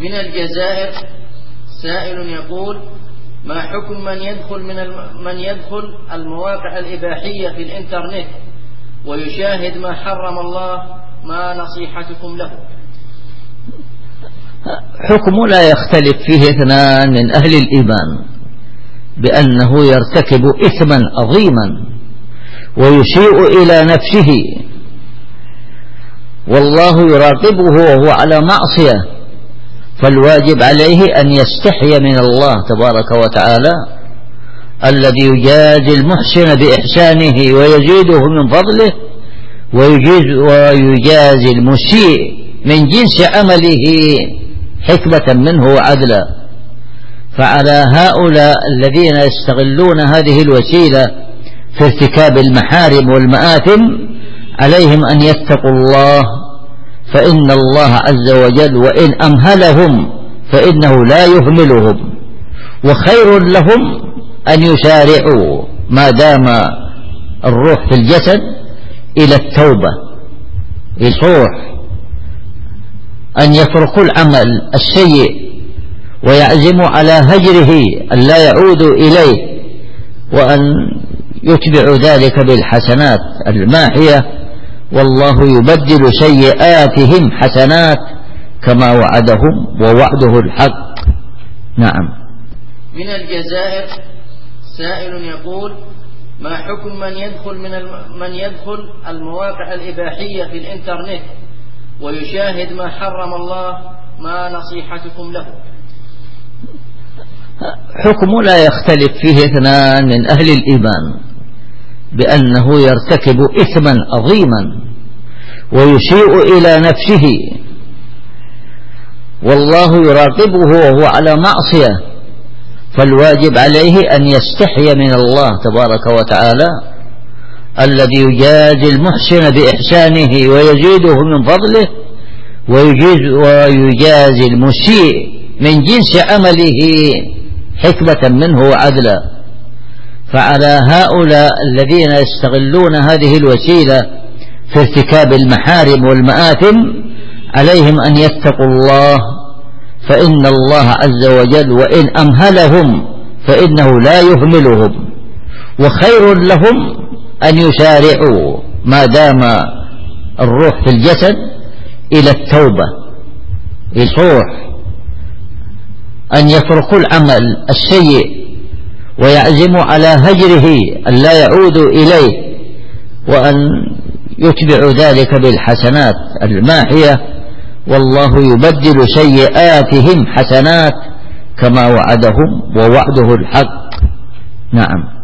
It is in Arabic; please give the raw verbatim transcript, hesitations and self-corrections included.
من الجزائر سائل يقول: ما حكم من يدخل من من يدخل المواقع الإباحية في الإنترنت ويشاهد ما حرم الله؟ ما نصيحتكم له؟ حكم لا يختلف فيه اثنان من أهل الإيمان بأنه يرتكب إثما عظيما ويسيء إلى نفسه، والله يراقبه وهو على معصية، فالواجب عليه أن يستحي من الله تبارك وتعالى الذي يجازي المحسن بإحسانه ويزيده من فضله، ويجازي المسيء من جنس عمله حكمة منه وعدلا. فعلى هؤلاء الذين يستغلون هذه الوسيلة في ارتكاب المحارم والمآثم عليهم أن يتقوا الله، فإن الله عز وجل وإن أمهلهم فإنه لا يهملهم، وخير لهم أن يسارعوا ما دام الروح في الجسد إلى التوبة، يصوح أن يتركوا العمل السيء ويعزموا على هجره أن لا يعودوا إليه، وأن يتبعوا ذلك بالحسنات الماحية، والله يبدل سيئاتهم حسنات كما وعدهم ووعده الحق. نعم. من الجزائر سائل يقول: ما حكم من يدخل من من يدخل المواقع الإباحية في الإنترنت ويشاهد ما حرم الله؟ ما نصيحتكم له؟ حكم لا يختلف فيه اثنان من أهل الإيمان بأنه يرتكب إثما عظيما ويسيء إلى نفسه، والله يراقبه وهو على معصية، فالواجب عليه أن يستحي من الله تبارك وتعالى الذي يجازي المحسن بإحسانه ويزيده من فضله، ويجازي المسيء من جنس عمله حكمة منه وعدلا. فعلى هؤلاء الذين يستغلون هذه الوسيلة في ارتكاب المحارم والمآثم عليهم أن يتقوا الله، فإن الله عز وجل وإن أمهلهم فإنه لا يهملهم، وخير لهم أن يسارعوا ما دام الروح في الجسد إلى التوبة، يصوح أن يتركوا العمل السيء ويعزموا على هجره أن لا يعودوا إليه، وأن يتبعوا ذلك بالحسنات الماحية، والله يبدل سيئاتهم حسنات كما وعدهم ووعده الحق. نعم.